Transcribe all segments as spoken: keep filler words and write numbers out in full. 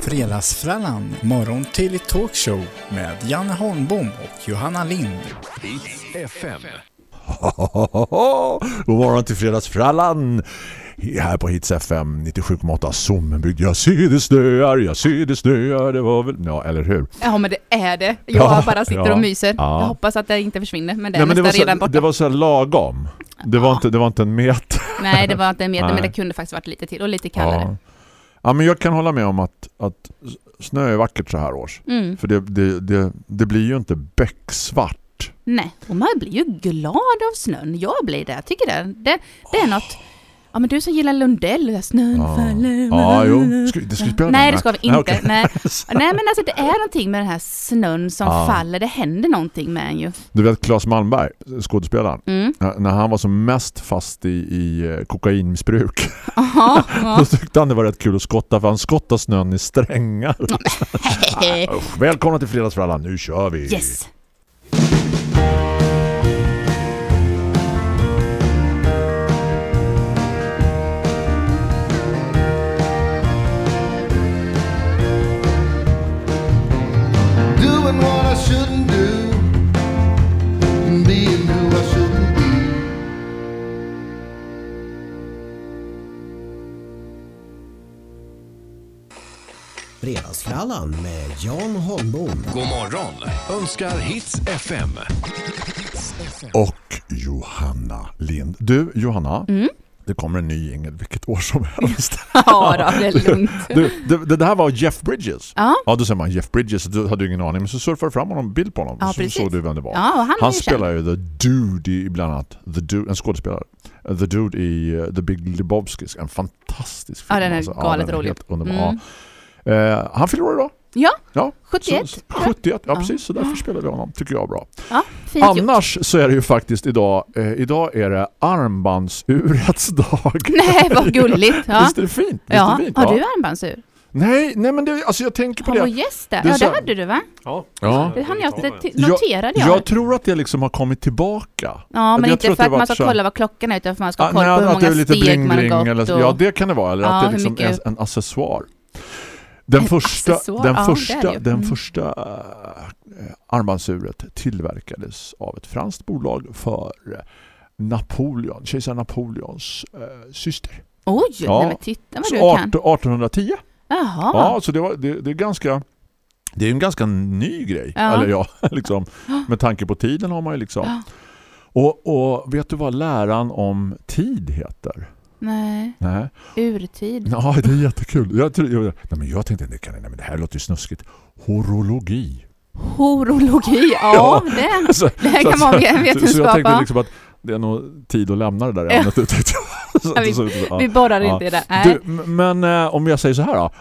Fredagsfrallan, morgon till talkshow med Janne Holmbom och Johanna Lind. Hits F M. God morgon till Fredagsfrallan. Här på Hits F M nittiosju komma åtta Sommenbygd. Jag ser det snöar, jag ser det snöar. Det var väl, ja, eller hur? Ja, men det är det. Jag Ja, bara sitter ja, och myser. ja. Jag hoppas att det inte försvinner, men det är Nej, men det nästan var så, redan borta. det var så lagom. Det var, Ja. inte, det var inte en meter. Nej, det var inte en meter, Nej. men det kunde faktiskt varit lite till och lite kallare. Ja. Ja, men jag kan hålla med om att, att snö är vackert så här års. Mm. För det, det, det, det blir ju inte becksvart. Nej, och man blir ju glad av snön. Jag blir det. Jag tycker det. Det, det är något... Ja, men du som gillar Lundell, snön Ja. faller. Ja, jo. Ska, det ska vi spela Nej, den, det ska vi Nej, inte. okej. Nej. Nej, men alltså det är någonting med den här snön som Ja. faller. Det händer någonting med en ju. Du vet Claes Malmberg, skådespelaren. Mm. När- När han var som mest fast i, i kokainmissbruk. Aha, ja. Då tyckte han det var rätt kul att skotta, för han skottar snön i strängar. Ah, usch. Välkomna till Fredagsfrallan, nu kör vi! Yes. Doing what I shouldn't do, and being who I shouldn't be. Fredagsfrallan med Jan Holmbom. God morgon önskar Hits F M. Och Johanna Lind. Du, Johanna, Mm. det kommer en ny jingel vilket år som helst. Ja, då, det är lugnt. Du, det, det här var Jeff Bridges. Ja. Ja, då säger man Jeff Bridges, du hade ju ingen aning, men så surfade fram honom bild på honom. Ja, så precis. såg du vem det var. Ja, och han är Han ju spelar ju The Dude i bland annat The Dude, en skådespelare. The Dude i uh, The Big Lebowski, en fantastisk film. Ja, den är alltså. galet den är rolig. helt underbar. Mm. Ja. Eh, han fyller år idag. Ja, Ja, sjuttioett. Så, sjuttioett, ja, Ja. precis. Så därför spelar vi honom, tycker jag är bra. Ja, fint gjort. Annars så är det ju faktiskt idag, eh, idag är det armbandsurets dag. Nej, vad gulligt. Ja. Visst är det fint? Visst Ja, är det fint, har va? du armbandsur? Nej, nej men det, alltså jag tänker på Har vår det. gäst där? Det är Ja, så- det hade du, va? Ja. Ja. Det hann jag, det t- Jag, noterade jag. jag tror att det liksom har kommit tillbaka. Ja, men jag inte tror för att att det man ska varit så- kolla vad klockan är, utan för att man ska Ah, ha koll nej, på hur att det är många lite steg bling, man bling, har gått. eller, och... ja, det kan det vara. Eller Ja, att det är hur liksom en, mycket- en accessoar. Den En första, accessoar, den ja, det är första, det ju. den Mm. första äh, armbandsuret tillverkades av ett franskt bolag för äh, Napoleon, kejsar Napoleons äh, syster. Oj, Ja. nej men titta vad Så du kan. arton- artonhundratio. Jaha. Ja, så det, var, det, det är ganska det är en ganska ny grej. Ja. Eller ja, liksom, med tanke på tiden har man ju liksom. Ja. Och, och vet du vad läran om tid heter? Nej, Nej. urtid. Ja, det är jättekul. Jag, tror- jag, nej, men jag tänkte, det, kan, nej, men det här låter ju snuskigt. Horologi. Horologi, ja, Ja. det, Alltså, det här så kan att- vara en Så, så jag vetenskap. tänkte Ja. liksom att det är nog tid att lämna det där Ja. ämnet. tyckte jag. Så- Ja, vi- så- ja. Vi borrar Ja. inte i det. Nej. Du, m- men eh, om jag säger så här då.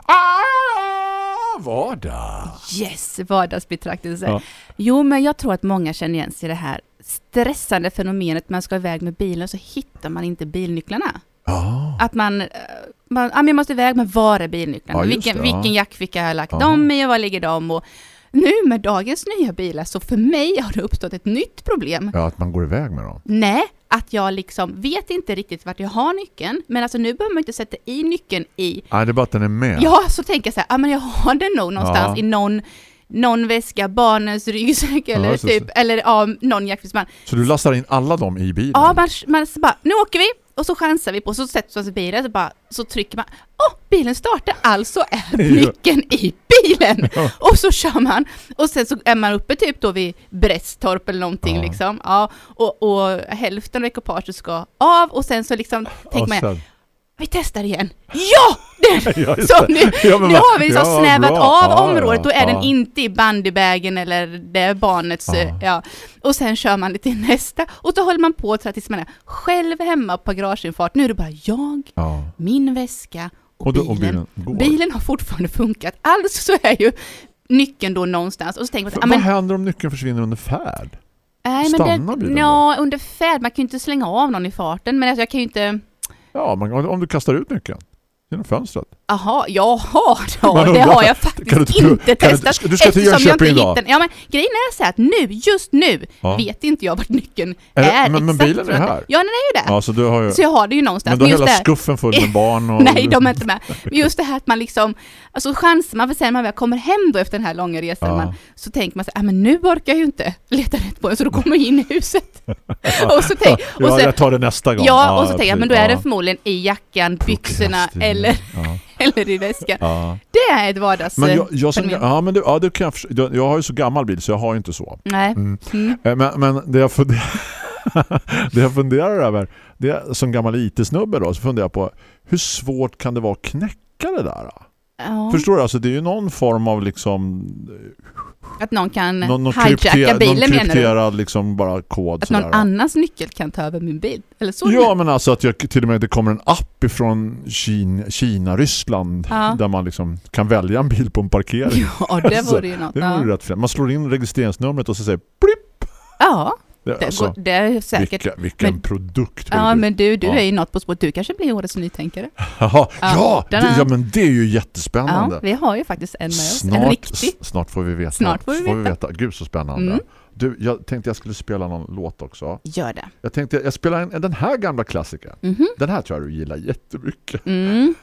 Ah, vardag. Yes, vardagsbetraktelse. Ja. Jo, men jag tror att många känner igen sig i det här stressande fenomenet. Man ska iväg med bilen så hittar man inte bilnycklarna. Ja. Att man, eh, man, ja, men jag måste iväg, men var är bilnycklarna? Ja, just vilken, det, ja. vilken jackficka har jag lagt Ja. dem i och var ligger de? Och nu med dagens nya bilar, så för mig har det uppstått ett nytt problem. Ja, att man går iväg med dem. Nej, att jag liksom vet inte riktigt vart jag har nyckeln. Men alltså nu behöver man inte sätta i nyckeln i. Nej, det är bara att den är med. Ja, så tänker jag så här, ja, men jag har den nog någonstans Ja. i någon, någon väska, barnens ryggsäck eller just det. typ, eller ja, någon jackficka. Så du lastar in alla dem i bilen? Ja, man, man så bara, nu åker vi! Och så chansar vi på, så sätter man sig i bilen, så, bara, så trycker man, åh, bilen startar, alltså är nyckeln i bilen! Ja. Och så kör man, och sen så är man uppe typ då vid Brästorp eller någonting Ja. liksom, ja, och, och hälften av ekipaget ska av, och sen så liksom tänker Och man, sen- vi testar igen. Ja! Det, Ja, just så det. nu, Ja, men nu vad- har vi liksom ja, snävat bra. av Ja, området, ja, då är ja. den inte i bandybagen eller det är barnets, Ja. ja. ja. Och sen kör man det till nästa, och då håller man på tills man är själv hemma på garageinfart. Nu är det bara jag, Ja. min väska och, Och, då, och bilen. bilen går. Bilen har fortfarande funkat. Alltså så är ju nyckeln då någonstans. Och så tänker man, För, ja, men, vad händer om nyckeln försvinner under färd? nej, stannar men det, bilen ja, under färd, man kan ju inte slänga av någon i farten, men alltså, jag kan ju inte... Ja, man, om du kastar ut nyckeln. Genom fönstret. Jaha, jaha, då, Men det undrar- har jag faktiskt kan du inte- inte kan du- testat. ska- du ska till eftersom jag inte Jönköping då? hittar- Ja, men grejen är så här att nu, just nu, Ja. vet inte jag vart nyckeln Är är. det- men- men exakt, bilen är tror jag här? inte. Ja, den är ju där. Ja, så du har ju... Så jag har det ju någonstans. Men då är just hela det här- skuffen full med barn och... Nej, de är inte med. Men just det här att man liksom, alltså chansar man för sen man väl kommer hem då efter den här långa resan, Ja. man, så tänker man så här, ah, men nu orkar jag ju inte leta rätt på den, så då kommer jag in i huset. och så tänk, och Ja, så, jag tar det nästa gång. ja, och så tänker jag, men då är det ja. förmodligen i jackan, byxorna eller, Ja. eller i väskan. Ja. Det är ett vardags... Men jag, jag, som, fenomen. ja, men det, ja, det kan jag, förstå. jag, jag har ju så gammal bil så jag har ju inte så. Nej. Mm. Mm. Eh, Men, men det, jag funderar, det jag funderar över, det är, som gammal I T-snubbe då, så funderar jag på hur svårt kan det vara att knäcka det där? Då? Ja. Förstår du? Alltså, det är ju någon form av liksom... Att någon kan Någon, någon, hijacka krypter, bilen, någon menar du? krypterad liksom bara kod. Att någon sådär. annans nyckel kan ta över min bil? Eller så? Ja, men alltså att jag, till och med det kommer en app ifrån Kina, Kina Ryssland, Ja. där man liksom kan välja en bil på en parkering. Ja, det vore ju något. Det vore Ja. rätt främt. Man slår in registreringsnumret och så säger blipp. Ja, Det, det, alltså, går, det är säkert. vilka, vilken Men- produkt. Ja, men du, du Ja. är ju något på spåret. Du kanske blir årets nytänkare. Jaha, ja, den det, är- ja, men det är ju Ja, jättespännande. vi har ju faktiskt en med oss. En Snart, riktig. s- snart får vi veta. Snart får vi veta. Gud, så spännande. Mm. Du, jag tänkte jag skulle spela någon låt också. Gör det. Jag tänkte jag spelar en, den här gamla klassikern. Mhm. Den här tror jag du gillar jättemycket. Mm.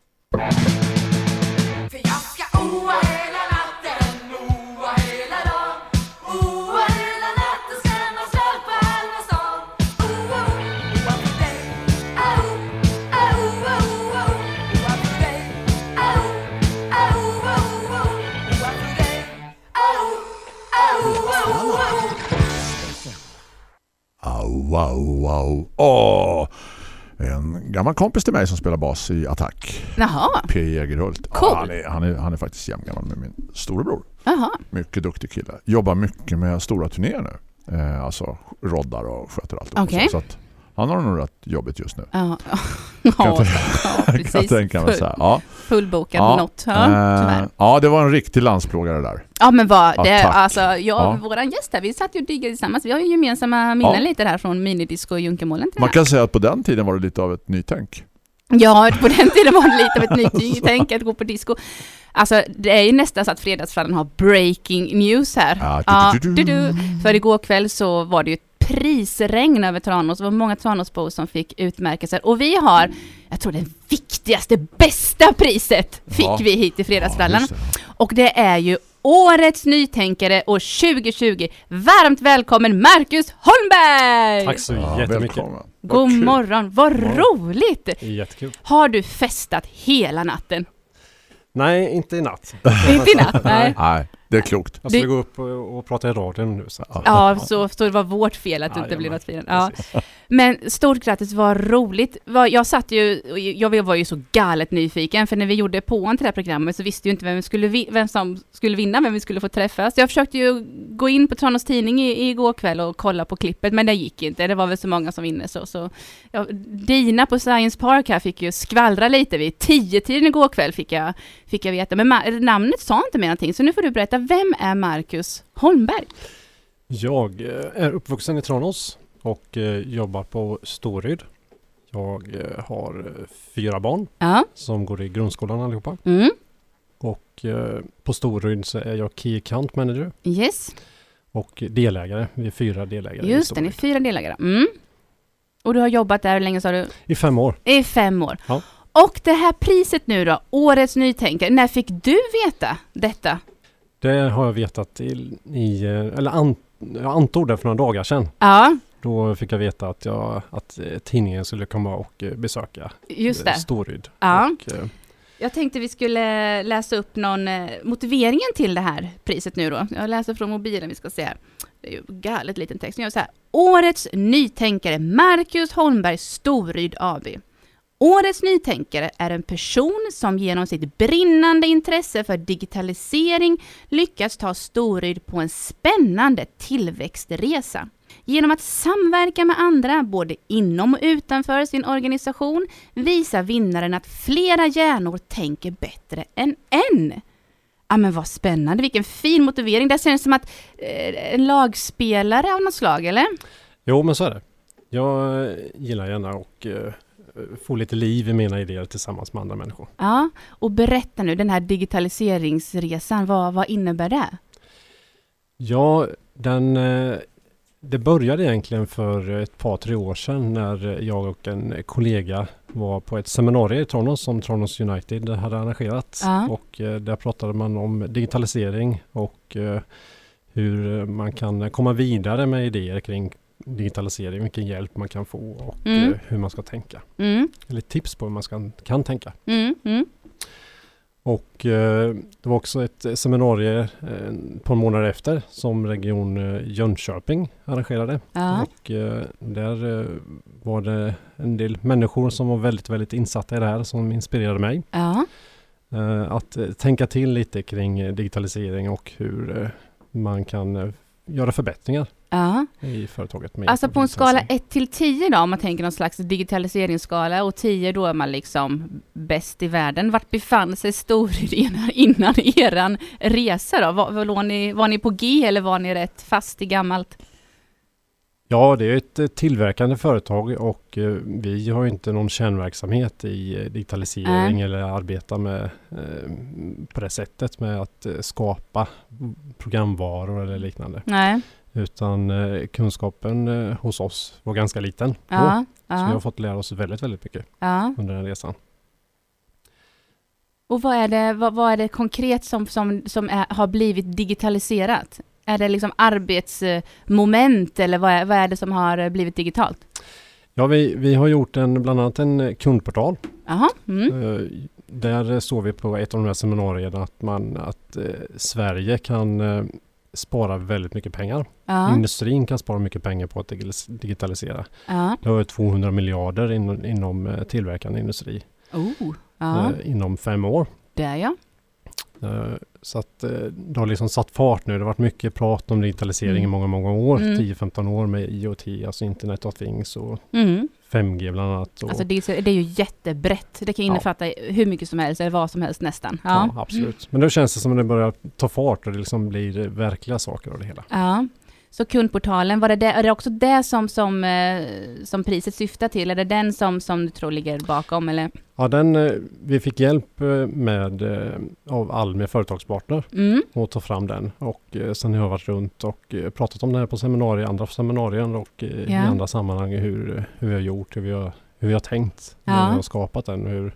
För jag ska oa hela natten, oa hela dagen. Oa hela natten, skrämma slag på halva stan. Oa, oa för dig. Au, au, oa, oa, oa för dig. Au, au, oa, oa, oa för dig. Au, au, oa, oa. Au, wow, wow. Åh! En gammal kompis till mig som spelar bas i Attack. Jaha, P. Jägerhult. Cool. Ja, han, är, han, är, han är faktiskt jämngammal med min storebror. jaha. Mycket duktig kille. Jobbar mycket med stora turnéer nu. Eh, alltså roddar och sköter allt. Okej. Så, så att han har nog rätt jobbigt just nu. Ja, Kan ja, jag ja Kan jag precis. tänka mig så här. Ja. Fullbokad Ja, något. Ja, eh, tyvärr. ja, det var en riktig landsplågare där. Ja, men vad, det, Attack. alltså, jag Ja. och våran gäst här, vi satt ju och diggade tillsammans. Vi har ju gemensamma minnen Ja. lite där från minidisco och Junkermålen till Man det här. kan säga att på den tiden var det lite av ett nytänk. Ja, på den tiden var det lite av ett nytt tänk att gå på disco. Alltså, det är ju nästan så att Fredagsfrallan har breaking news här. Ja, Ja, du, du, du, du, du. För igår kväll så var det ju ett prisregn över Tranås. Det var många Tranåsbor som fick utmärkelser. Och vi har, jag tror det viktigaste, bästa priset fick Ja. vi hit i Ja, Fredagsfrallan. just det. Och det är ju Årets nytänkare år tjugo tjugo. Varmt välkommen Marcus Holmberg! Tack så Ja, jättemycket. välkommen. God Vad kul. morgon, vad Ja. roligt! Det är jättekul. Har du festat hela natten? Nej, inte i natt. Inte i natt, nej. Nej, det är klokt. Jag ska Du- gå upp och, och prata i radion nu. Så. att- Ja, så, så det var vårt fel att det inte Jajamän, blev något firande. Ja. precis. Men stort grattis, vad roligt. Vad- Jag satt ju, jag var ju så galet nyfiken, för när vi gjorde påan till det här programmet så visste ju inte vem, vi skulle, vi- vem som skulle vinna, vem vi skulle få träffa. Så jag försökte ju gå in på Tranås Tidning i, igår kväll och kolla på klippet, men det gick inte. Det var väl så många som vinner så. så ja, Dina på Science Park här fick ju skvallra lite. Vid tio tiden igår kväll fick jag, fick jag veta, men ma- namnet sa inte mer någonting. Så nu får du berätta, vem är Marcus Holmberg? Jag eh, är uppvuxen i Tranås och eh, jobbar på Storyd. Jag eh, har eh, fyra barn Ja. som går i grundskolan allihopa. Mm. Och eh, på Storyd så är jag Key Account Manager Yes. och delägare. Vi är fyra delägare i Just det, ni är Storyd. fyra delägare. Mm. Och du har jobbat där hur länge sa du? I fem år. I fem år. Ja. Och det här priset nu då, Årets nytänkare, när fick du veta detta? Det har jag vetat i, i eh, eller an, jag antog det för några dagar sedan. Ja, Då fick jag veta att, jag, att eh, tidningen skulle komma och eh, besöka just eh, det. Storyd. Ja. Och, eh, Jag tänkte vi skulle läsa upp någon eh, motiveringen till det här priset nu då. Jag läser från mobilen, vi ska se här. Det är ju galet liten text. Jag gör så här. Årets nytänkare Marcus Holmberg Storyd A B. Årets nytänkare är en person som genom sitt brinnande intresse för digitalisering lyckats ta Storyd på en spännande tillväxtresa. Genom att samverka med andra, både inom och utanför sin organisation, visar vinnaren att flera hjärnor tänker bättre än en. Ja, men vad spännande, vilken fin motivering. Det känns som att eh, en lagspelare av något slag, eller? Jo, men så är det. Jag eh, gillar gärna och eh, få lite liv i mina idéer tillsammans med andra människor. Ja, och berätta nu, den här digitaliseringsresan, vad, vad innebär det? Ja, den, eh, det började egentligen för ett par, tre år sedan när jag och en kollega var på ett seminarium i Tranås som Tranås United hade arrangerat. Ja. Och eh, där pratade man om digitalisering och eh, hur man kan komma vidare med idéer kring digitalisering, vilken hjälp man kan få och Mm. eh, hur man ska tänka. Mm, Eller tips på hur man ska, kan tänka. mm, mm. Och eh, det var också ett seminarium eh, ett par månader efter som Region eh, Jönköping arrangerade. Ja. Och eh, där eh, var det en del människor som var väldigt, väldigt insatta i det här som inspirerade mig. Ja. Eh, att eh, tänka till lite kring eh, digitalisering och hur eh, man kan eh, göra förbättringar Ja. i företaget. Med Alltså på en skala digitalisering. ett till tio då, om man tänker någon slags digitaliseringsskala, och tio då är man liksom bäst i världen. Vart befann sig Storid innan eran resa då? Var, var, var, ni, var ni på G eller var ni rätt fast i gammalt? Ja, det är ett eh, tillverkande företag och eh, vi har ju inte någon kärnverksamhet i eh, digitalisering Nej. eller arbeta med eh, på det sättet med att eh, skapa programvaror eller liknande. Nej. Utan eh, kunskapen eh, hos oss var ganska liten. då. Ja. Så vi har Ja. fått lära oss väldigt, väldigt mycket Ja. under den resan. Och vad är det, vad, vad är det konkret som, som, som är, har blivit digitaliserat? Är det liksom arbetsmoment eller vad är, vad är det som har blivit digitalt? Ja, vi, vi har gjort en, bland annat en kundportal. Jaha. Mm. Eh, där såg vi på ett av de här seminarierna att, man, att eh, Sverige kan eh, spara väldigt mycket pengar. Ja. Industrin kan spara mycket pengar på att digis- digitalisera. Ja. Det har tvåhundra miljarder in, inom eh, tillverkande industri Oh. Ja. eh, inom fem år. Där ja. Eh, så att eh, det har liksom satt fart nu. Det har varit mycket prat om digitalisering Mm. i många, många år. Mm. tio femton år med I O T, alltså Internet of Things och Mm. fem G bland annat. Och, Alltså det, är- det är ju jättebrett. Det kan Ja. innefatta hur mycket som helst eller vad som helst nästan. ja. Ja. absolut. Men då känns det som att det börjar ta fart och det liksom blir verkliga saker av det hela. Ja. Så kundportalen, var det, det är det också det som, som, eh, som priset syftar till? Är det den som, som du tror ligger bakom? Eller? Ja, den, eh, vi fick hjälp eh, med eh, av Almi företagspartner Mm. att ta fram den. Och eh, sen har jag varit runt och eh, pratat om det här på seminarier, andra seminarier och eh, i Ja. andra sammanhang hur, hur vi har gjort, hur vi har, hur vi har tänkt när Ja. vi har skapat den. Hur,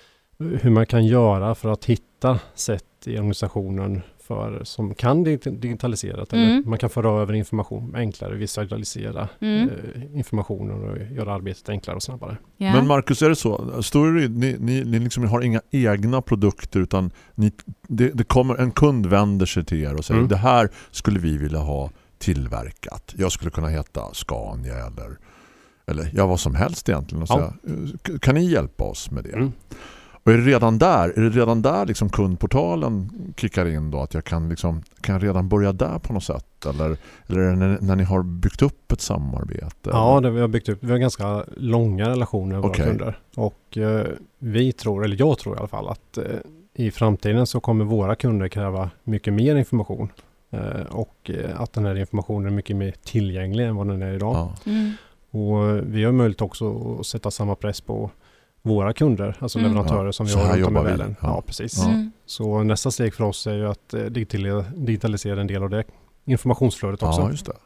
hur man kan göra för att hitta sätt i organisationen för, som kan dig- digitaliseras. Mm. Eller man kan föra över information enklare, visualisera Mm. eh, informationen och göra arbetet enklare och snabbare. Ja. Men Marcus, är det så? Story, ni, ni, ni liksom har inga egna produkter utan ni, det, det kommer en kund vänder sig till er och säger Mm. det här skulle vi vilja ha tillverkat. Jag skulle kunna heta Scania eller, eller ja, vad som helst egentligen. Och Ja. säga, "K- kan ni hjälpa oss med det? Mm. Och är det redan där, är det redan där liksom kundportalen kickar in då? Att jag kan, liksom, kan jag redan börja där på något sätt? Eller, eller är det när, när ni har byggt upp ett samarbete? Ja, det vi har byggt upp. Vi har ganska långa relationer med våra Okej. kunder. Och eh, vi tror, eller jag tror i alla fall, att eh, i framtiden så kommer våra kunder kräva mycket mer information. Eh, och eh, att den här informationen är mycket mer tillgänglig än vad den är idag. Ja. Mm. Och eh, vi har möjlighet också att sätta samma press på våra kunder, alltså Mm. leverantörer Ja, som vi så har här runt om i jobbar vi. världen. Ja. Ja, precis. Ja. Mm. Så nästa steg för oss är ju att eh, digitalisera, digitalisera en del av det informationsflödet också. Ja, just det.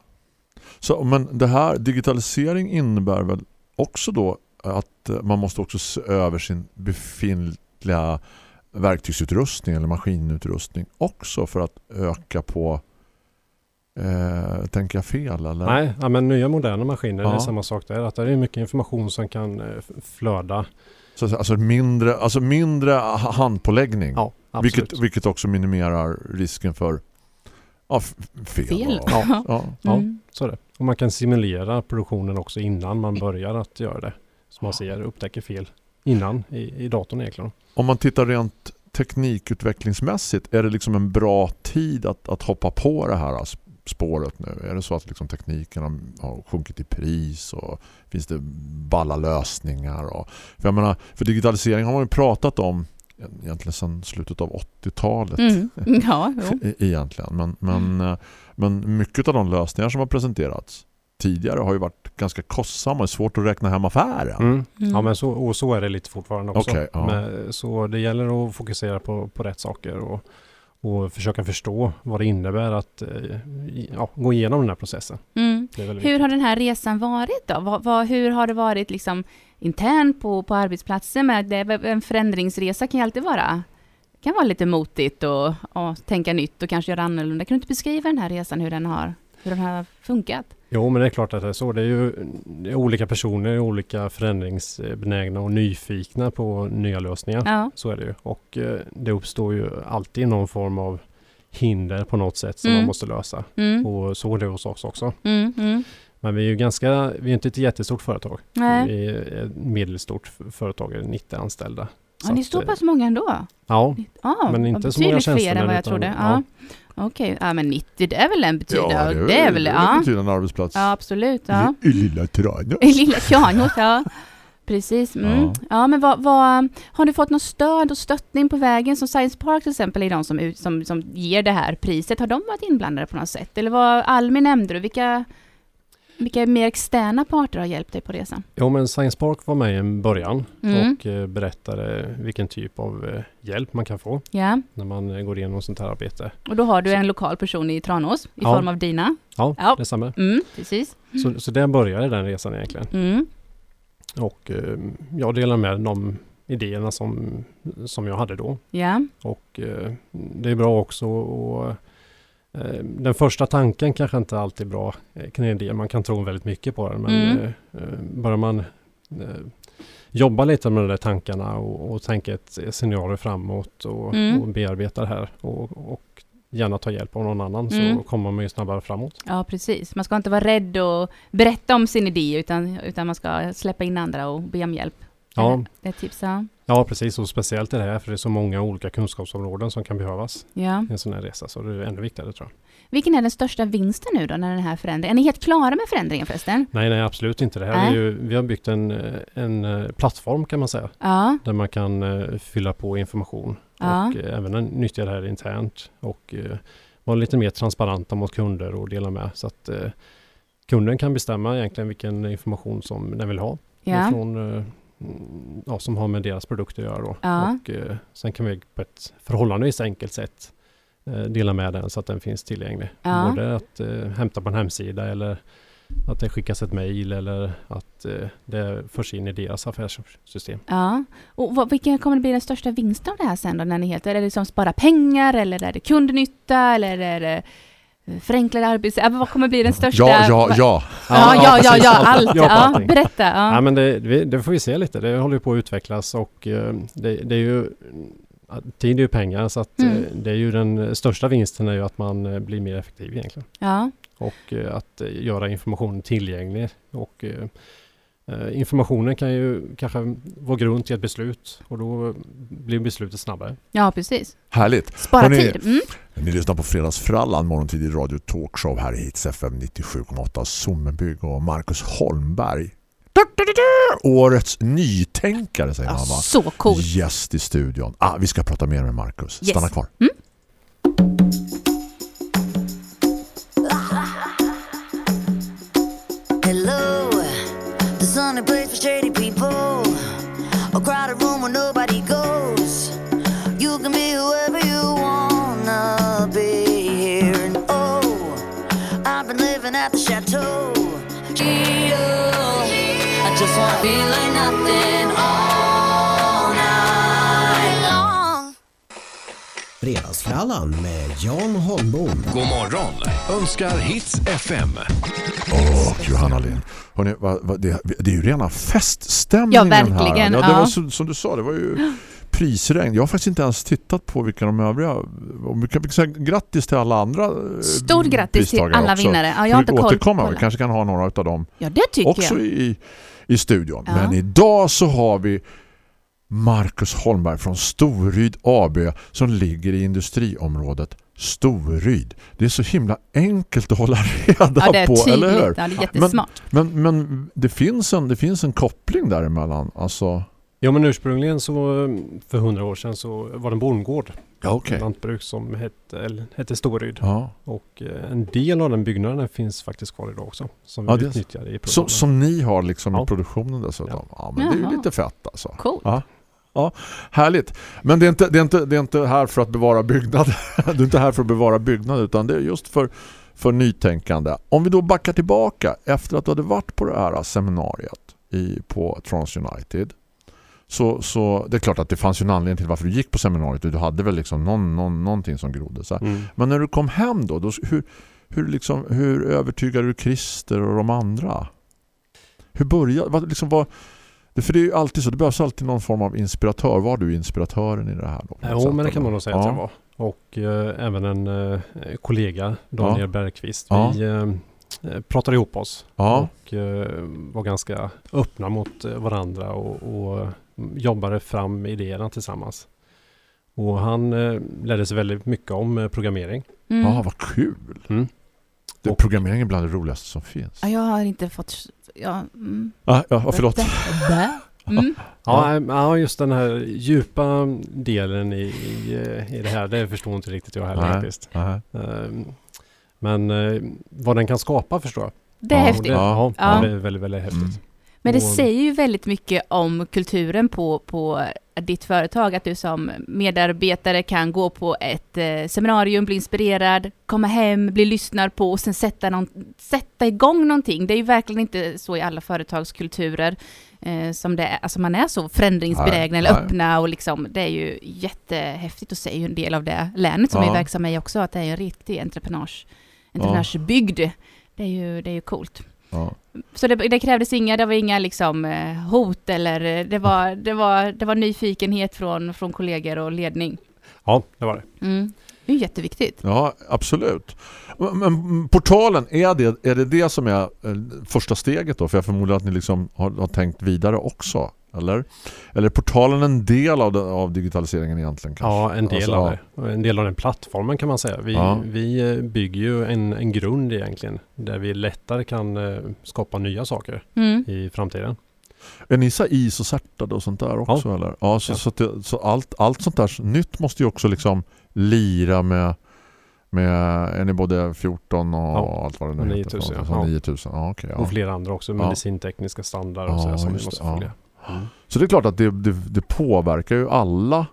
Så, men det här, digitalisering innebär väl också då att eh, man måste också se över sin befintliga verktygsutrustning eller maskinutrustning också för att öka på eh, tänker jag fel eller? Nej, ja, men nya moderna maskiner, det är Ja. samma sak där. Att det är mycket information som kan eh, f- flöda. Så, alltså mindre, alltså mindre handpåläggning. Ja, absolut. vilket, vilket också minimerar risken för ja, f- fel. Fel. Och, Ja. ja. Ja, Mm. så är det. Och man kan simulera produktionen också innan man börjar att göra det. Så man ser, upptäcker fel innan i, i datorn egentligen. Om man tittar rent teknikutvecklingsmässigt, är det liksom en bra tid att, att hoppa på det här spåret nu? Är det så att liksom tekniken har, har sjunkit i pris och finns det balla lösningar? Och, för, jag menar, för digitalisering har man ju pratat om egentligen sedan slutet av åttiotalet. Mm. Ja, jo. E- egentligen. Men, men, men mycket av de lösningar som har presenterats tidigare har ju varit ganska kostsamma och svårt att räkna hem affären. Mm. Mm. Ja, men så, och så är det lite fortfarande också. Okej, ja. Men, så det gäller att fokusera på, på rätt saker och, och försöka förstå vad det innebär att eh, ja, gå igenom den här processen. Mm. Det är väldigt Hur viktigt. har den här resan varit då? Vad, vad, hur har det varit liksom internt på, på arbetsplatsen? Med det, en förändringsresa kan ju alltid vara, kan vara lite motigt och, och tänka nytt och kanske göra annorlunda. Kan du inte beskriva den här resan, hur den har, hur den har funkat? Jo, men det är klart att det är så. Det är ju det är olika personer, olika förändringsbenägna och nyfikna på nya lösningar. Ja. Så är det ju. Och eh, det uppstår ju alltid någon form av hinder på något sätt som Mm. man måste lösa. Mm. Och så är det hos oss också. Mm. Mm. Men vi är ju ganska, vi är inte ett jättestort företag. Nej. Vi är ett medelstort f- företag, nittio anställda. Ja, ni att, står eh, pass många ändå? Ja, Ja, men inte vad så många betydligt fler tjänstemän, än vad jag utan- trodde. ja. Ja. Okej, ja, men nittio, det är väl en betydande? Ja, det är, det är väl, det är ja. en betydande arbetsplats. Ja, absolut. Ja. I, I lilla Tranås. I lilla Tranås, ja. Precis. Mm. Ja. Ja. men vad, vad, har du fått något stöd och stöttning på vägen? Som Science Park till exempel är de som, ut- som, som ger det här priset. Har de varit inblandade på något sätt? Eller vad Almi nämnde du? Vilka, vilka mer externa parter har hjälpt dig på resan? Jo, men Science Park var med i en början Mm. och eh, berättade vilken typ av eh, hjälp man kan få Ja, när man eh, går igenom sånt här arbete. och då har du en lokal person i Tranås i Ja. form av Dina. Ja, Ja. det stämmer. Mm, precis. Så, så där började den resan egentligen. Mm. Och eh, jag delar med de idéerna som, som jag hade då. Ja. Och eh, det är bra också och eh, den första tanken kanske inte alltid är bra eh, kring en idé. Man kan tro väldigt mycket på den, men Mm. eh, eh, börjar man eh, jobba lite med de där tankarna och, och tänka ett scenario framåt och, Mm. och bearbeta det här och, och gärna ta hjälp av någon annan Mm. så kommer man ju snabbare framåt. Ja, precis. Man ska inte vara rädd och berätta om sin idé utan, utan man ska släppa in andra och be om hjälp. Ja. Eh, Det är ett tips, ja. Ja, precis, och speciellt i det här för det är så många olika kunskapsområden som kan behövas ja. i en sån här resa, så det är ännu viktigare tror jag. Vilken är den största vinsten nu då när den här förändringen? Är ni helt klara med förändringen förresten? Nej, nej, absolut inte. Det här Nej. är ju, vi har byggt en, en eh, plattform kan man säga, Ja. där man kan eh, fylla på information Ja. och eh, även nyttja det här internt och eh, vara lite mer transparenta mot kunder och dela med så att eh, kunden kan bestämma egentligen vilken information som den vill ha Ja. från, eh, mm, ja, som har med deras produkter att göra då. Ja. Och eh, sen kan vi på ett förhållandevis enkelt sätt eh, dela med den så att den finns tillgänglig. Ja. Både att eh, hämta på en hemsida eller att det skickas ett mejl eller att eh, det förs in i deras affärssystem. Ja. Och vad, vilken kommer det bli den största vinsten av det här sen då när ni helt? Är det liksom spara pengar eller är det kundnytta eller är det eh, förenklade arbets... Ja, vad kommer bli den största? Ja, ja, ja. Ja, ja, ja, precis. ja, allt. Ja, på Ja, allting. berätta. Ja, Ja. men det, det, det får vi se lite. Det håller ju på att utvecklas och eh, det, det är ju tid är ju pengar så att Mm. eh, det är ju den största vinsten är ju att man eh, blir mer effektiv egentligen. Ja. Och eh, att eh, göra informationen tillgänglig och eh, eh, informationen kan ju kanske vara grund till ett beslut och då blir beslutet snabbare. Ja, precis. Härligt. Spara Hörrni, tid. Mm. Ni lyssnar på Fredagsfrallan, morgontid i radio talkshow här i Hits F M nittiosju komma åtta. Sommenbygg och Marcus Holmberg. Årets nytänkare säger Ja, man va? så coolt. Gäst i studion. Ah, vi ska prata mer med Marcus. Yes. Stanna kvar. Mm. Hello, the sunny place for shady people. A crowded room where nobody goes. You can be whoever you wanna be here. And oh, I've been living at the chateau. Gio, I just wanna feel like nothing all night long. Fredagsfrallan med Jan Holmbom. God morgon önskar Hits F M. Och Johanna Lind. Hörrni, vad, vad, det, det är ju rena feststämningen Ja, verkligen, här. Ja, det ja. var så, som du sa, det var ju prisregn. Jag har faktiskt inte ens tittat på vilka de övriga... Och vi kan säga grattis till alla andra eh, Stort grattis till pristagare alla också. vinnare. Ja, jag har inte vi koll. återkommer. Vi kolla. kanske kan ha några av dem Ja, det tycker också jag. i, i studion. Ja. Men idag så har vi Marcus Holmberg från Storryd A B som ligger i industriområdet Storryd. Det är så himla enkelt att hålla reda Ja, det är på, tydligt. eller hur? Ja, det är jättesmart. Men, men det, finns en, det finns en koppling däremellan. Alltså, Ja, men ursprungligen så för hundra år sedan så var det en bondgård Ja, okej. lantbruk som hette, eller, hette Storyd. Ja. Och eh, en del av den byggnaden finns faktiskt kvar idag också. Som Ja, vi det- utnyttjar i produktionen. Som, som ni har liksom Ja. i produktionen dessutom. Ja. Ja. Men det är ju Jaha. lite fett alltså. Coolt. Ja. Ja, härligt. Men det är, inte, det, är inte, det är inte här för att bevara byggnader. Du är inte här för att bevara byggnader, utan det är just för, för nytänkande. Om vi då backar tillbaka efter att du hade varit på det här seminariet i, på Trans United, så, så det är klart att det fanns ju en anledning till varför du gick på seminariet. Du hade väl liksom någon, någon, någonting som grodde. Så här. Mm. Men när du kom hem då, då hur, hur, liksom, hur övertygade du Christer och de andra? Hur började, vad, liksom, vad, det, för det är ju alltid så, det behövs alltid någon form av inspiratör. Var du inspiratören i det här då? på något Jo, sätt, men det kan eller? man nog säga Ja. att jag var. Och eh, även en eh, kollega, Daniel Ja. Bergqvist. Ja. Vi eh, eh, pratade ihop oss Ja. och eh, var ganska öppna mot eh, varandra och, och jobbade fram idéerna tillsammans. Och han eh, lärde sig väldigt mycket om eh, programmering. Mm. Ja, vad kul. Mm. Det, Och- programmering är bland det roligaste som finns. Ja, jag har inte fått... Ja, mm. Ah, ja, förlåt. Bä. Mm. Ja, ja. ja, just den här djupa delen i, i, eh, i det här, det förstår inte riktigt jag heller Nej. faktiskt. Nej. Ehm, Men eh, vad den kan skapa förstår jag. Det är Ja, Och häftigt. det, ja, Ja. det är väldigt, väldigt häftigt. Mm. Men det Och- säger ju väldigt mycket om kulturen på, på ditt företag, att du som medarbetare kan gå på ett eh, seminarium, bli inspirerad, komma hem, bli lyssnad på och sen sätta, någon, sätta igång någonting. Det är ju verkligen inte så i alla företagskulturer eh, som det är. Alltså man är så förändringsbenägna Nej, eller nej. öppna och liksom, det är ju jättehäftigt och säger ju en del av det länet som Ja. är verksamma i också, att det är en riktig entreprenörs, entreprenörsbygd. Det är ju, det är ju coolt. Ja. Så det, det krävdes inga, det var inga liksom eh, hot eller det var, det var, det var nyfikenhet från, från kollegor och ledning. Ja, det var det. Mm. Det är ju jätteviktigt. Ja, absolut. Men, men portalen, är det, är det det som är eh, första steget då? För jag förmodar att ni liksom har, har tänkt vidare också, eller? Eller är portalen en del av, det, av digitaliseringen egentligen kanske? Ja, en del Alltså, av ja. det. Och en del av den plattformen kan man säga. Vi, Ja. vi eh, bygger ju en, en grund egentligen där vi lättare kan eh, skapa nya saker Mm. i framtiden. Är ni så I S O-certade och sånt där också? Ja. Eller? Ja, så, Ja. så, att det, så allt, allt sånt där nytt måste ju också liksom lira med, med är ni både fjorton och Ja. allt vad det nu Och heter? nio tusen, Så, ja. så nio tusen. Ja, okej, ja. Och flera andra också, Ja. medicintekniska standarder och Ja, så här som vi just måste det, ja. följa. Mm. Så det är klart att det, det, det påverkar ju alla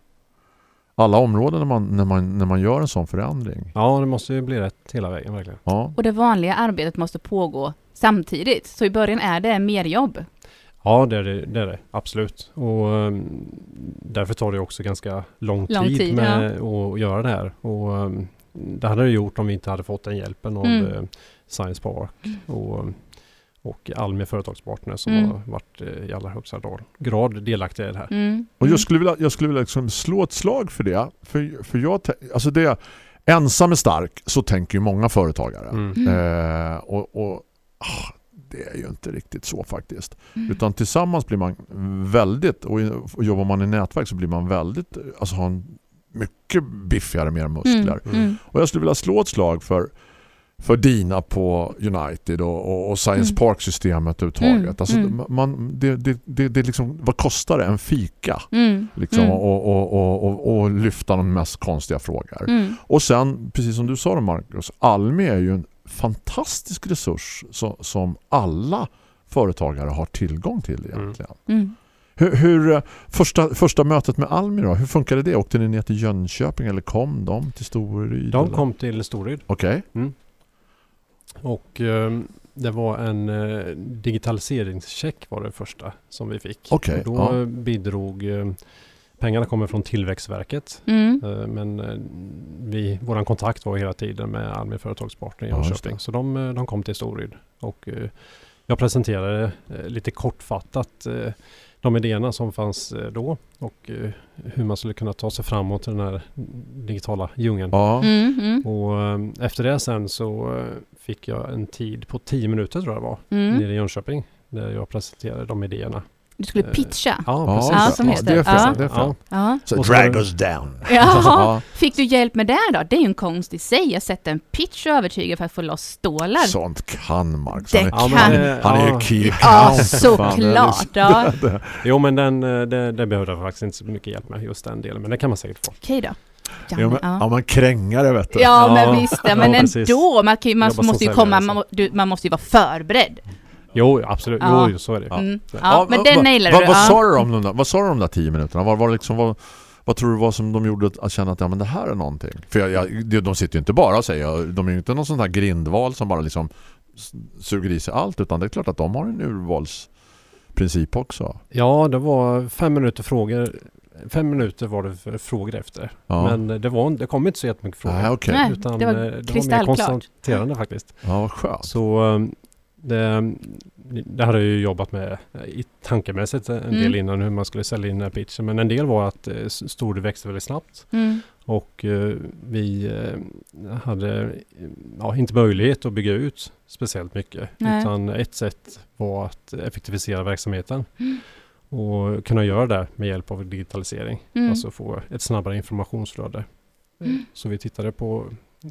alla områden när man, när, man, när man gör en sån förändring. Ja, det måste ju bli rätt hela vägen verkligen. Ja, Och det vanliga arbetet måste pågå samtidigt. Så i början är det mer jobb. Ja, det är det, det, är det absolut. Och um, därför tar det också ganska lång, Lång tid, tid, med att göra det här. Och um, det hade det gjort om vi inte hade fått den hjälpen av Mm. eh, Science Park och, och Almi Företagspartner som Mm. har varit eh, i allra högsta grad delaktiga i det här. Mm. och Mm. jag skulle vilja, jag skulle vilja liksom slå ett slag för det. För, för jag, tän- alltså det ensam är stark, så tänker ju många företagare. Mm. Mm. Eh, och och ah, det är ju inte riktigt så faktiskt. Mm. Utan tillsammans blir man väldigt, och, i- och jobbar man i nätverk så blir man väldigt, alltså har en mycket biffigare, mer muskler. Mm. Mm. Och jag skulle vilja slå ett slag för, för Dina på United och, och, och Science Mm. Park-systemet överhuvudtaget. Mm. Alltså, Mm. man, det, det, det, det liksom, vad kostar det? En fika? Mm. Liksom, Mm. och, och, och, och, och lyfta de mest konstiga frågor. Mm. Och sen, precis som du sa då, Marcus, Almi är ju en fantastisk resurs som, som alla företagare har tillgång till egentligen. Mm. Hur, hur eh, första, första mötet med Almi då, hur funkade det? Åkte ni ner till Jönköping eller kom de till Storyd? De eller? kom till Storyd. Okej. Och eh, det var en eh, digitaliseringscheck var det första som vi fick. Okej, Då ja. eh, bidrog eh, pengarna kommer från Tillväxtverket. Mm. Eh, men eh, vi, våran kontakt var hela tiden med Almi Företagspartner i Ja, just Jönköping. det. Så de, eh, de kom till Storyd. Och eh, jag presenterade eh, lite kortfattat eh, de idéerna som fanns eh, då. Och eh, hur man skulle kunna ta sig framåt i den här digitala djungeln. Ja. Mm. Mm. Och eh, efter det sen så eh, fick jag en tid på tio minuter tror jag det var. Mm. Nere i Jönköping. Där jag presenterade de idéerna. Du skulle Eh, pitcha. Ja, Ja, precis. Ja, som ja, heter. det är fett. Ja. Det är fett. Ja. Ja. Så Och så- drag us down. Jaha. Ja, Fick du hjälp med det då? Det är ju en konst i sig. Jag sätter en pitch och övertygar för att få loss stålar. sånt kan Marcus. Det Han är, Ja, men, kan. eh, han är ju ja. key Ja, account. Fan, det är såklart. liksom- Ja. Jo men den, eh, det, det behövde jag faktiskt inte så mycket hjälp med just den delen. Men det kan man säkert få. Okej då. Janne, Ja, men, ja. ja, man krängar det, vet du. Ja, Ja, men visst, ja, men ja, precis. ändå, man, kan, ju- man Jobba som måste ju säljare, komma, alltså. man, må- du, man måste ju vara förberedd. Jo, absolut. Ja. Jo, så är det. Mm. Ja, Ja, men vad- den vad- nailar vad, du. vad, ja. sa du om de där, vad sa du om de där tio minuterna? Vad, var liksom, vad, vad tror du var som de gjorde att känna att ja, men det här är någonting? För jag, jag, de- de sitter ju inte bara och säger, de är ju inte någon sån här grindval som bara liksom s- suger i sig allt, utan det är klart att de har en urvalsprincip också. Ja, det var fem minuter frågor. Fem minuter var det för frågor efter. Ja. Men det, var, det kom inte så jättemycket frågor. Nej, okej. Nej, Utan det var eh, det var mer kristallklart. konstaterande faktiskt. Ja, vad skönt. Så um, det, det hade jag ju jobbat med eh, i tankemässigt en Mm. del innan hur man skulle sälja in den här pitchen. Men en del var att eh, Stord växte väldigt snabbt. Mm. Och eh, vi eh, hade eh, ja, inte möjlighet att bygga ut speciellt mycket. Nej. Utan ett sätt var att effektivisera verksamheten. Mm. Och kunna göra det med hjälp av digitalisering. Mm. Alltså få ett snabbare informationsflöde. Mm. Så vi tittade på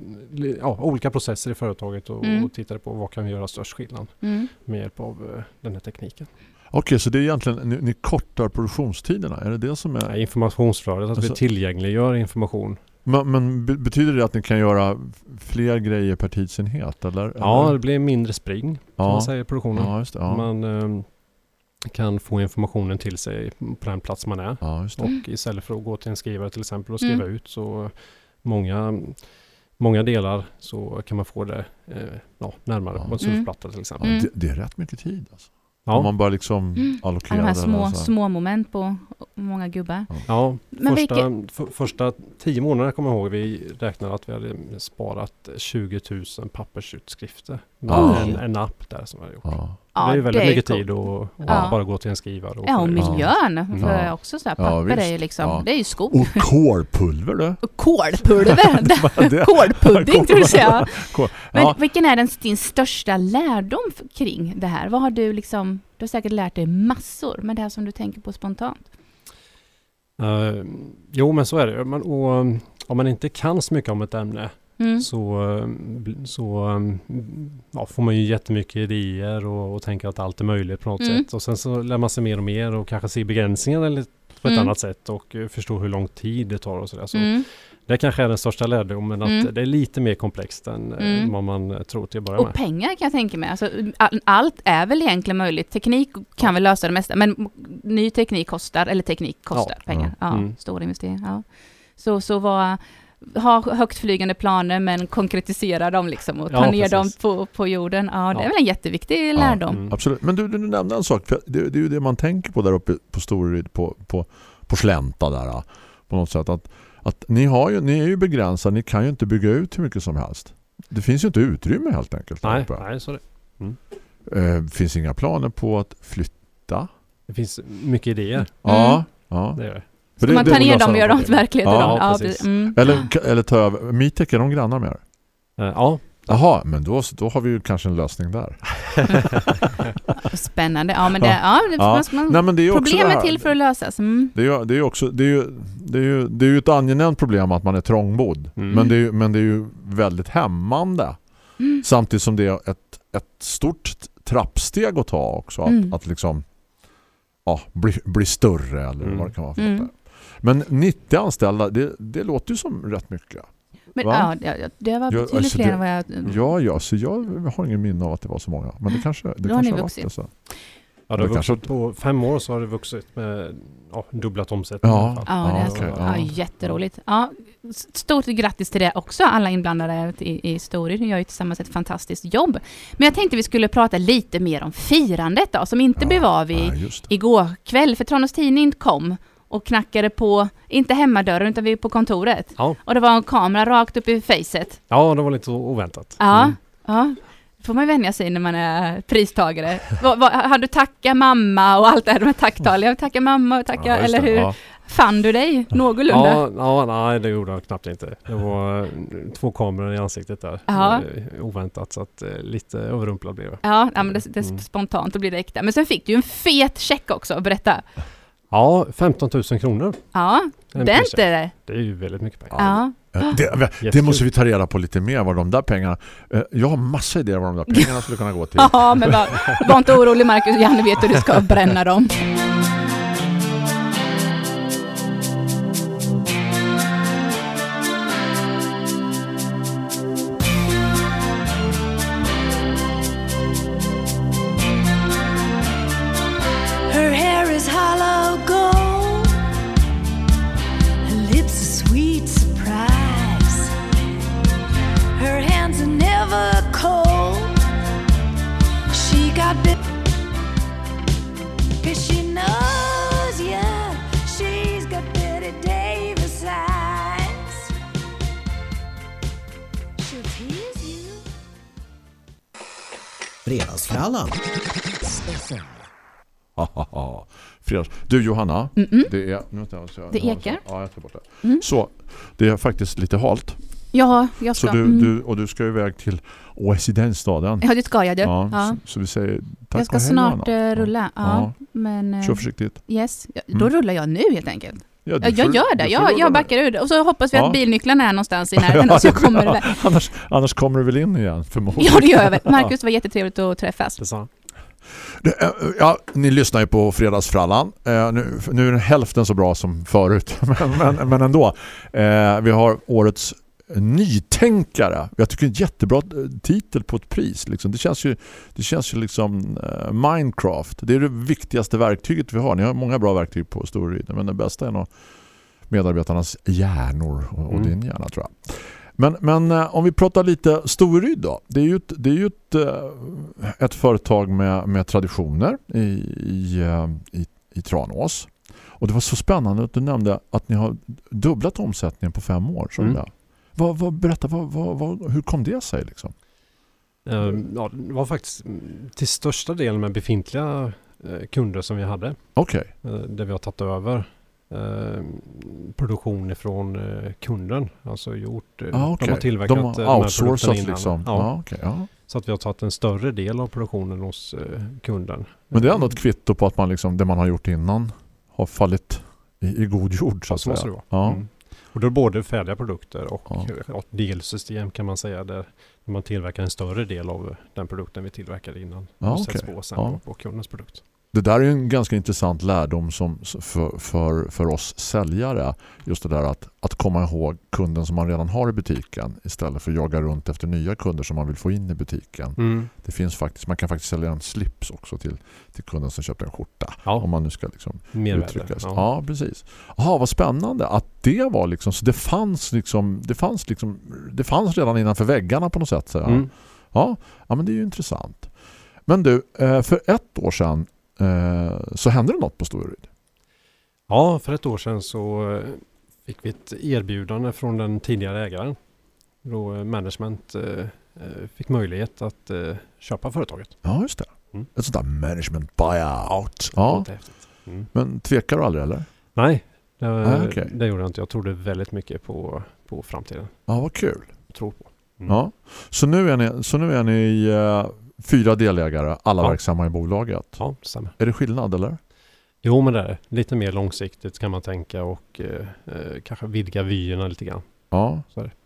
ja, olika processer i företaget och, Mm. och tittade på vad kan vi göra störst skillnad Mm. med hjälp av eh, den här tekniken. Okej, så det är egentligen, ni, ni kortar produktionstiderna, är det det som är? Ja, informationsflödet, att Alltså- vi tillgängliggör information. Men, men be- betyder det att ni kan göra fler grejer per tidsenhet, eller? Ja, eller? det blir mindre spring kan Ja. man säga i produktionen. Ja, just det. Ja. Man eh, kan få informationen till sig på den plats man är. Ja, just det. Och istället för att gå till en skrivare till exempel och skriva Mm. ut så många, många delar så kan man få det eh, ja, närmare Ja. på en surfplatta till exempel. Ja, Mm. det, det är rätt mycket tid alltså. Om Ja, man bara liksom Mm. allokerar Alla de här det, små, alltså. små moment på många gubbar. ja Men första, f- första tio månader kommer jag ihåg vi räknade att vi hade sparat tjugo tusen pappersutskrifter med Oj. en, en app där som vi hade gjort. Ja. det är ju väldigt mycket coolt. tid att att Ja. bara gå till en skrivare. Och Ja, få och det. miljön. För Ja. också så här, Ja, papper visst. är ju liksom, Ja. det är ju skog. Och kolpulver du. Och kolpulver. Det- Kolpudding tror jag säga. Kol- Men Ja. vilken är den, din största lärdom f- kring det här? Vad har du liksom, du har säkert lärt dig massor, men det här som du tänker på spontant. Eh, jo, men så är det. Man, och, um, om man inte kan så mycket om ett ämne Mm. så, um, bl- så um, ja, får man ju jättemycket idéer och, och tänker att allt är möjligt på något Mm. sätt. Och sen så lär man sig mer och mer och kanske se begränsningarna lite på ett Mm. annat sätt och uh, förstå hur lång tid det tar och sådär. Så Mm. det kanske är den största lärdomen, att Mm. det är lite mer komplext än uh, Mm. vad man uh, tror till att börja med. Och pengar kan jag tänka mig. Alltså, all, allt är väl egentligen möjligt. Teknik kan väl lösa det mesta, men m- ny teknik kostar, eller teknik kostar Ja. pengar. Ja, Mm. stora investeringar. Ja. Så, så var, ha högtflygande planer, men konkretisera dem liksom och ta Ja, ner dem precis. på, på jorden. Ja, det är Ja. väl en jätteviktig lärdom. Mm. Absolut. Men du, du nämnde en sak. För det, det är ju det man tänker på där uppe på Storyd, på, på, på Slänta där. På något sätt. Att, att ni, har ju, ni är ju begränsade. Ni kan ju inte bygga ut hur mycket som helst. Det finns ju inte utrymme helt enkelt. där Nej, uppe. nej, så är det. Eh, finns inga planer på att flytta? Det finns mycket idéer. Ja. ja. Det är det. För Ska man ta det ner löser dem och de göra om till problemen. verklighet? Ja, Ja, ja, precis. precis. Mm. Eller, eller ta över. Mitek, är de grannar med er? Eh, ja, Jaha, men då, då har vi ju kanske en lösning där. Spännande. Ja, men det, ja. det, Ja. Man, Nej, men det är ju också det problem är här. till för att lösas. Mm. Det är ju, det är ju också det är ju, det är ju, det är ju ett angenämt problem att man är trångbodd. Mm. Men, det är ju, men det är ju väldigt hämmande. Mm. Samtidigt som det är ett, ett stort trappsteg att ta också. Att, Mm. att liksom ja, bli, bli större eller Mm. vad det kan vara för Mm. något. Men nittio anställda, det, det låter ju som rätt mycket. Men Va? ja, det, det var Ja, betydligt alltså fler det- än vad jag... Ja, ja, så jag har ingen minne av att det var så många. Men det kanske, det Då har kanske ni har varit vuxit. det så. Ja, det Det har kanske- vuxit på fem år så har det vuxit med ja, dubblat omsättning. Ja. i alla fall. Ja, det är Ja, så. okej, Ja, ja. jätteroligt. Ja, s- stort grattis till det också, alla inblandade i, i Story. Ni gör ju tillsammans ett fantastiskt jobb. Men jag tänkte vi skulle prata lite mer om firandet då, som inte Ja, blev av i, ja, just det. igår kväll. För Tranås Tidning kom och knackade på, inte hemmadörren utan vi är på kontoret. Ja. Och det var en kamera rakt upp i facet. Ja, det var lite oväntat. Ja, Mm. ja. Det får man ju vänja sig när man är pristagare. vad, vad, har du tackat mamma och allt det här, de här tacktalen? Jag tackar mamma och tacka, Ja, just eller det. hur? Ja. Fann du dig någorlunda? Ja, ja, nej, det gjorde jag knappt inte. Det var eh, två kameror i ansiktet där. Ja. Eh, Oväntat, så att eh, lite överrumplad blev jag. Ja, ja men det, det är Mm. spontant, då blir det äkta. Men sen fick du ju en fet check också, berätta. Ja, femton tusen kronor. Ja, En det är prischeck. inte det. Det är ju väldigt mycket pengar. Ja. Eh, Det, det Jättekul. måste vi ta reda på lite mer vad de där pengarna. eh, Jag har massa idéer vad de där pengarna skulle kunna gå till. Ja, men var, var inte orolig Marcus, Janne vet hur du ska bränna dem. I've been. 'Cause she knows you. She's got Betty Davis eyes. She'll tease you. Fredagsfrallan. Fredags. Du Johanna, Mm-mm. det är nu jag, så, Det ekar. Ja, jag tar bort det. Mm. Så det är faktiskt lite halt. Ja, jag ska. Så du, mm. du och du ska iväg till residensstaden. Ja, det ska jag du. Ja, Ja. Så, så vi säger tack Jag ska och hej, snart Johanna. eh, rulla. Ja, Ja. men eh, Kör försiktigt. yes, ja, då Mm. rullar jag nu helt enkelt. Ja, du Ja, jag får- gör det. du får Jag, rulla jag med. backar ur. Och så hoppas vi Ja. att bilnycklarna är någonstans i närheten då, så jag kommer iväg. annars, annars kommer du väl in igen förmodligen. Ja, det gör jag väl. Marcus, det var jättetrevligt att träffas. Det sa. Det, eh, ja, ni lyssnar ju på Fredagsfrallan. Eh, nu, nu är den hälften så bra som förut. Men, men, men ändå. Eh, vi har årets nytänkare. Jag tycker det är en jättebra titel på ett pris. Liksom. Det känns ju, det känns ju liksom eh, Minecraft. Det är det viktigaste verktyget vi har. Ni har många bra verktyg på Storryd. Men det bästa är nog medarbetarnas hjärnor. Och, och Mm. din hjärna, tror jag. Men, men eh, om vi pratar lite Storryd då. Det är ju ett, det är ju ett, eh, ett företag med, med traditioner i, i, eh, i, i Tranås. Och det var så spännande att du nämnde att ni har dubblat omsättningen på fem år. Så Mm. det. Vad, vad, berätta, vad, vad, vad, hur kom det sig liksom? Eh, ja, det var faktiskt mm, till största delen med befintliga eh, kunder som vi hade. Okej. Eh, där vi har tagit över eh, produktion ifrån eh, kunden. Alltså gjort, eh, Ah, de okej. har tillverkat De eh, har de här outsourcat produkterna innan. liksom. Ja, Ja, okej, ja. så att vi har tagit en större del av produktionen hos eh, kunden. Men det är ändå ett kvitto på att man liksom, det man har gjort innan har fallit i, i god jord. Så Ja, att så måste säga. det vara. Ja. Mm. Och då är det både färdiga produkter och Ja. ja. delsystem kan man säga, där man tillverkar en större del av den produkten vi tillverkade innan. Ja, och sätts okej. på sen Ja. på, på kundens produkt. Det där är ju en ganska intressant lärdom som, för, för, för oss säljare. Just det där att, att komma ihåg kunden som man redan har i butiken istället för att jaga runt efter nya kunder som man vill få in i butiken. Mm. Det finns faktiskt, man kan faktiskt sälja en slips också till, till kunden som köper en skjorta. Ja. Om man nu ska liksom Mervärde. uttrycka sig. Ja. Ja, precis. Jaha, vad spännande att det var liksom, så det fanns liksom, det fanns liksom, det fanns redan innanför väggarna på något sätt. Så, ja. Mm. Ja, ja, men det är ju intressant. Men du, eh, för ett år sedan eh, så hände det något på Storryd. Ja, för ett år sedan så eh, fick vi ett erbjudande från den tidigare ägaren. Då eh, management eh, eh, fick möjlighet att eh, köpa företaget. Ja, just det. Mm. Ett sånt där management buyout. Det Ja, låter häftigt. Mm. men tvekar du aldrig eller? Nej, det, Ah, okej. det gjorde jag inte. Jag trodde väldigt mycket på, på framtiden. Ja, vad kul. Jag tror på. Mm. Ja. Så nu är ni, så nu är ni eh, fyra delägare, alla Ja. verksamma i bolaget. Ja, det stämmer. Är det skillnad eller? Jo, men det är lite mer långsiktigt kan man tänka och eh, eh, kanske vidga vyerna lite grann. Ja. Så är det.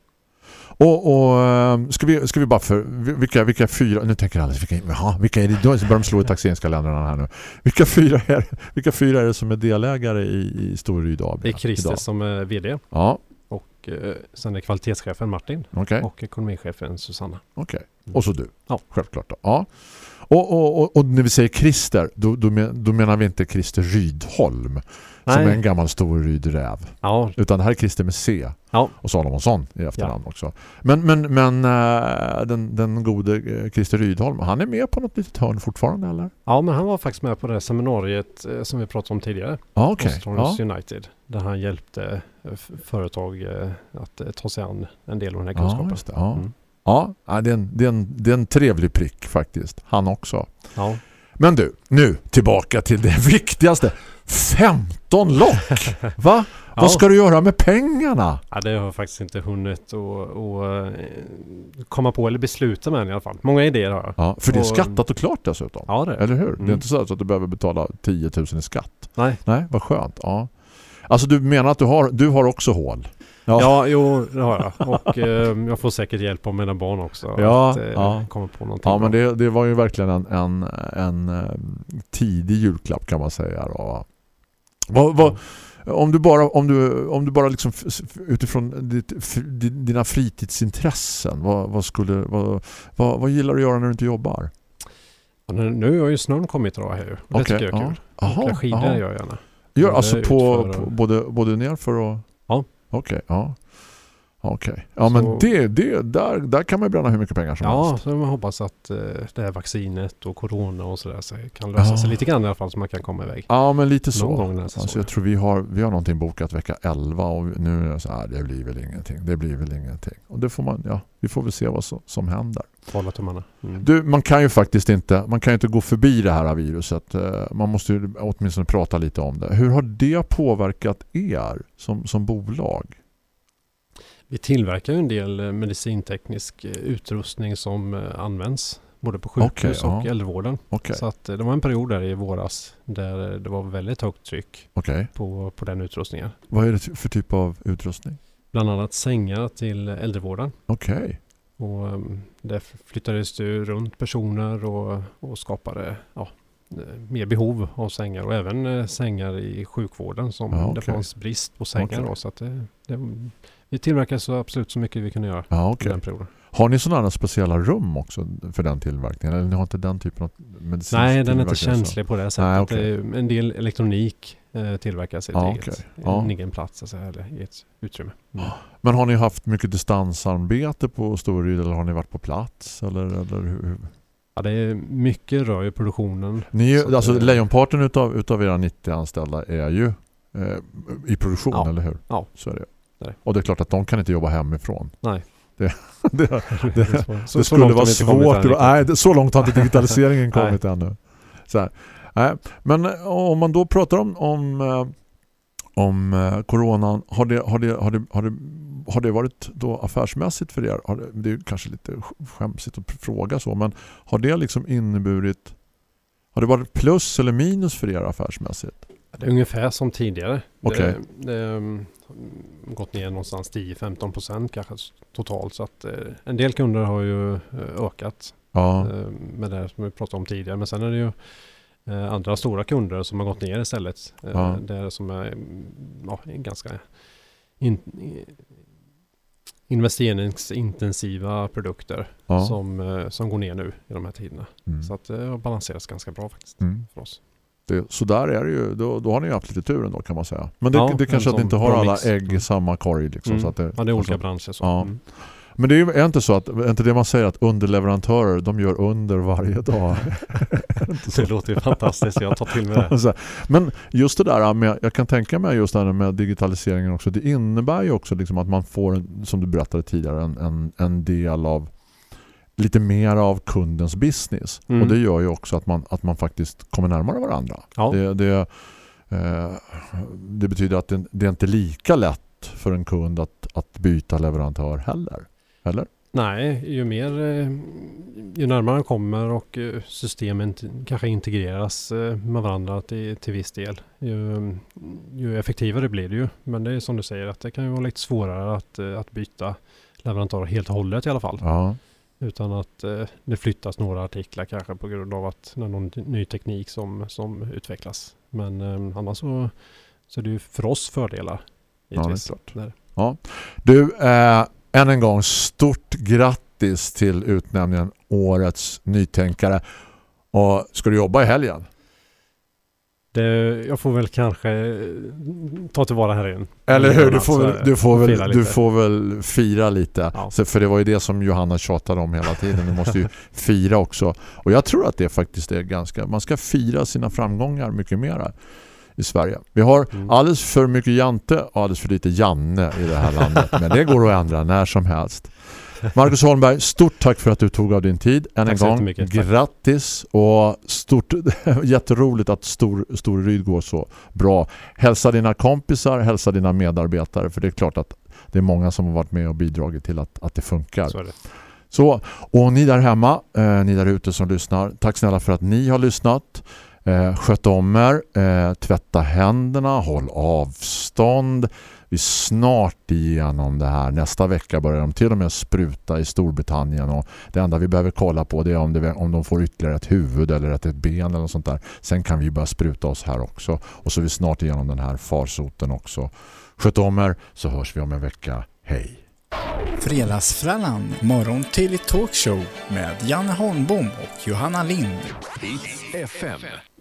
Och, och eh, ska, vi, ska vi bara för vilka, vilka fyra, nu tänker alla vilka, jaha, vilka är det då? Så börjar de slå i taxeringskalendrarna här nu. Vilka fyra är, vilka fyra är det som är delägare i, i Storryd A B? Det är Christer idag? som är vd Ja, och eh, sen är kvalitetschefen Martin okej. och ekonomichefen Susanna. Okej. Och så du. Ja. Självklart då. Ja. Och, och, och, och när vi säger Christer, då, då, men, då menar vi inte Christer Rydholm som Nej. är en gammal Storrydräv. Ja, Utan det här är Christer med C. Ja. Och Salomonsson i efternamn också. Men, men, men äh, den, den gode äh, Christer Rydholm, han är med på något litet hörn fortfarande eller? ja, men han var faktiskt med på det seminariet eh, som vi pratade om tidigare. Ja, okej. Hos Ja. Tranås United. Där han hjälpte eh, f- företag eh, att eh, ta sig an en del av den här kunskapen. Ja, just det. Ja. Mm. Ja, ja, det är, en, det, är en, det är en trevlig prick faktiskt. Han också. Ja. Men du, nu tillbaka till det viktigaste. femton lock! Va? Ja. Vad ska du göra med pengarna? Ja, det har jag faktiskt inte hunnit att att, eh, komma på eller besluta med än i alla fall. Många idéer har jag. Ja, för det är Och- skattat och klart dessutom. Ja, det är. Eller hur? Det är Mm. inte så att du behöver betala tio tusen i skatt. Nej. Nej, vad skönt. Ja. Alltså du menar att du har, du har också hål? Ja, ja jo, det har jag. Och eh, jag får säkert hjälp av mina barn också. Ja, att eh, ja. komma på någonting Ja, men bra. det, det var ju verkligen en, en, en eh, tidig julklapp kan man säga. Då. Vad, vad, om du bara, om du, om du bara liksom f- f- utifrån ditt, f- dina fritidsintressen, vad, vad, skulle, vad, vad, vad gillar du att göra när du inte jobbar? Ja, nu, nu har ju snön kommit idag här ju. Det Okej, tycker jag är ja. kul. Aha, Åka skidor aha. gör jag gärna. Gör Både alltså på, utför och- på både, både nerför och... Ja. Okej, ja. Okej. Okay. Ja, men så, det, det, där, där kan man bränna hur mycket pengar som ja, helst. så man hoppas att uh, det här vaccinet och corona och sådär så kan lösa ja. sig lite grann i alla fall så man kan komma iväg. Ja, men lite så. Alltså, jag tror vi har, vi har någonting bokat vecka elva och nu är det så här, det blir väl ingenting. Det blir väl ingenting. Och det får man, ja, vi får väl se vad som, som händer. Hålla tummarna. Mm. Du, man kan ju faktiskt inte, man kan ju inte gå förbi det här viruset. Man måste ju åtminstone prata lite om det. Hur har det påverkat er som, som bolag? Vi tillverkar ju en del medicinteknisk utrustning som används både på sjukhus okay, och ja. äldrevården. Okay. Så att det var en period där i våras där det var väldigt högt tryck okay. på, på den utrustningen. Vad är det för typ av utrustning? Bland annat sängar till äldrevården. Okej. Okay. Och um, där flyttades det runt personer och, och skapade ja, mer behov av sängar. Och även uh, sängar i sjukvården som ja, okay. det fanns brist på sängar. Okay. Då, så att det, det, vi tillverkar så absolut så mycket vi kunde göra ja, okay. den perioden. Har ni sådana speciella rum också för den tillverkningen? Eller ni har inte den typen av medicinsk Nej, den är inte känslig så? På det sättet. Nej, okay. En del elektronik eh, tillverkas i ett ja, eget, okay. en ja. egen plats alltså, eller i ett utrymme. Mm. Men har ni haft mycket distansarbete på Storryd eller har ni varit på plats? Eller, eller hur? Ja, det är mycket rör i produktionen. Ni är, alltså, det, lejonparten utav, utav era nittio anställda är ju eh, i produktion, ja. eller hur? Ja. Så är det. det. Och det är klart att de kan inte jobba hemifrån. Nej. Det, det, det, så, det skulle vara svårt. Nej, det, så långt har inte digitaliseringen kommit ännu. Så här. Nej, men om man då pratar om om, om coronan, har det, har, det, har, det, har, det, har det varit då affärsmässigt för er? Har det, det är kanske lite skämsigt att fråga så, men har det liksom inneburit, har det varit plus eller minus för er affärsmässigt? Det är ungefär som tidigare. Okay. Det, det um, gått ner någonstans tio till femton procent kanske totalt. Så att, uh, en del kunder har ju uh, ökat ja. uh, med det som vi pratade om tidigare. Men sen är det ju uh, andra stora kunder som har gått ner istället. Uh, ja. Det som är ja, ganska in, investeringsintensiva produkter ja. som, uh, som går ner nu i de här tiderna. Mm. Så att det uh, balanseras ganska bra faktiskt mm. för oss. Det, så där är det ju, då, då har ni haft lite tur ändå kan man säga. Men det, ja, det kanske att ni inte har alla mix. ägg i samma korg. Liksom, mm. så att det, ja, det är olika alltså, branscher. Så. Ja. Mm. Men det är ju är inte så att, är inte det man säger att underleverantörer, de gör under varje dag. Det låter ju fantastiskt, jag tar till mig det. Men just det där med, jag kan tänka mig just det här med digitaliseringen också, det innebär ju också liksom att man får, som du berättade tidigare, en, en, en del av lite mer av kundens business. Mm. Och det gör ju också att man, att man faktiskt kommer närmare varandra. Ja. Det, det, eh, det betyder att det, det är inte lika lätt för en kund att, att byta leverantör heller. Eller? Nej, ju mer ju närmare man kommer och systemen kanske integreras med varandra till, till viss del. Ju, ju effektivare blir det ju. Men det är som du säger att det kan ju vara lite svårare att, att byta leverantör helt och hållet i alla fall. Ja. Utan att eh, det flyttas några artiklar kanske på grund av att det är någon ny teknik som, som utvecklas. Men eh, annars så, så är det ju för oss fördelar. Ja, det är klart. Ja. Du, eh, än en gång stort grattis till utnämningen Årets nytänkare. Och ska du jobba i helgen? Det, jag får väl kanske ta tillvara här igen. Eller hur, du får, väl, du, får väl, du får väl fira lite. Ja. Så, för det var ju det som Johanna tjatade om hela tiden. Du måste ju fira också. Och jag tror att det faktiskt är ganska... Man ska fira sina framgångar mycket mer i Sverige. Vi har mm. alldeles för mycket Jante och alldeles för lite Janne i det här landet. Men det går att ändra när som helst. Marcus Holmberg, stort tack för att du tog av din tid. Än en gång, grattis och stort, jätteroligt att Stor, Storryd går så bra. Hälsa dina kompisar, hälsa dina medarbetare, för det är klart att det är många som har varit med och bidragit till att, att det funkar. Så är det. Så, och ni där hemma, eh, ni där ute som lyssnar, tack snälla för att ni har lyssnat. Eh, sköt om er, eh, tvätta händerna, håll avstånd. Vi är snart igenom det här. Nästa vecka börjar de till och med spruta i Storbritannien och det enda vi behöver kolla på det är om, det, om de får ytterligare ett huvud eller ett, ett ben eller något sånt där. Sen kan vi börja spruta oss här också. Och så är vi snart igenom den här farsoten också. Sköt om er så hörs vi om en vecka. Hej! Fredagsfrallan, morgon till talkshow med Janne Holmbom och Johanna Lind. Hits F M.